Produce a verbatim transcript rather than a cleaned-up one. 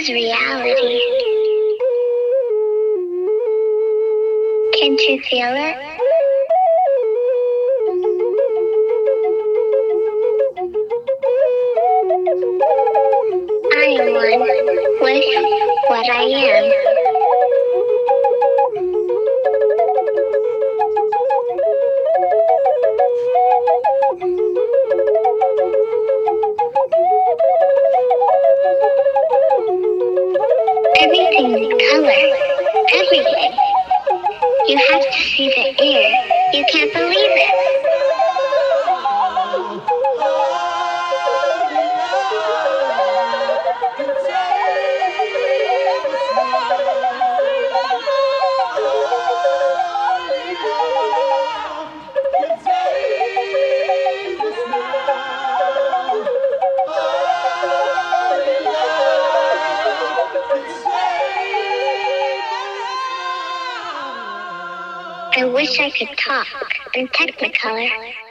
reality. Can't you feel it? I am one with what I am. Everything is color. Everything. You have to see the air. You can't believe it. I wish I could talk in Technicolor.